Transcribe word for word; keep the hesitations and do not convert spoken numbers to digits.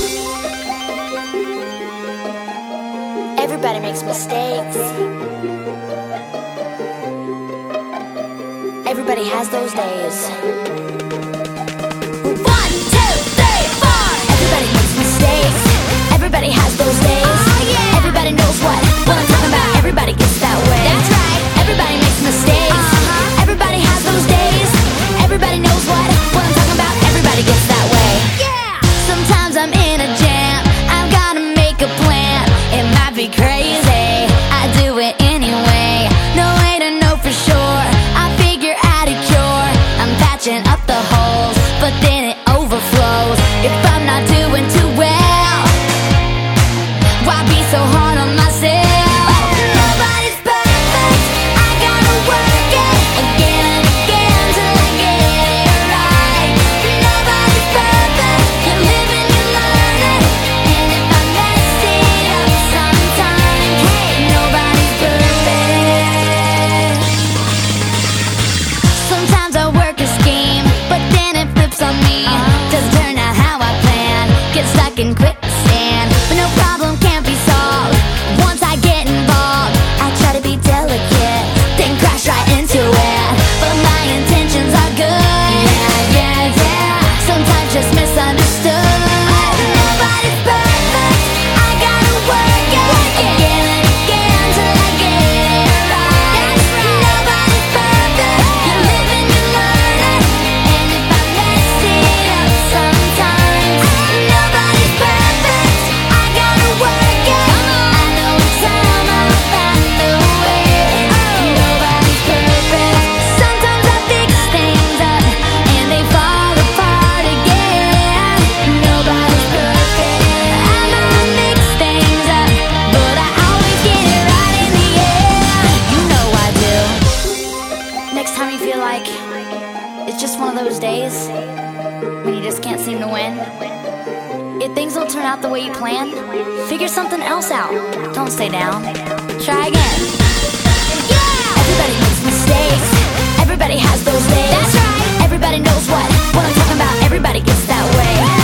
Everybody makes mistakes. Everybody has those days. One, two, three, four. Everybody makes mistakes. Everybody has those days. Oh, yeah. Everybody knows what, what I'm talking about. Everybody gets that way. That's right. Everybody makes mistakes. Uh-huh. Everybody has those days. Everybody knows what, what I'm talking about. Everybody gets that way. Yeah. Sometimes I'm in a jam. I've gotta make a plan. It might be crazy, I do it anyway. No way to know for sure, I figure out a cure. I'm patching up the holes, but then it overflows. If I'm not doing too well, why be so hard on myself? Nobody's perfect, I gotta work it again and again till I get it right. Nobody's perfect, you live and you learn it. And if I mess it up sometime, hey, nobody's perfect. Sometimes I work a scheme, but then it flips on me. Doesn't turn out how I plan, get stuck in quicksand. But no problem can't be solved once I get involved. I try to be delicate, then crash right into it. But my intentions are good, yeah, yeah, yeah. Sometimes just misunderstood. Nobody's perfect, I gotta work it again and again till I get it right. Nobody's perfect, you live and you learn it. And if I mess it up sometimes, nobody's perfect, I gotta work it. I know in time I'll find the way. Nobody's perfect. Sometimes I fix things up and they fall apart again. Nobody's perfect. I might mix things up, but I always get it right in the end. You know I do. Next time you feel like it's just one of those days when you just can't seem to win, if things don't turn out the way you planned, figure something else out. Don't stay down. Try again. Yeah! Everybody makes mistakes. Everybody has those days. That's right. Everybody knows what, what I'm talking about. Everybody gets that way.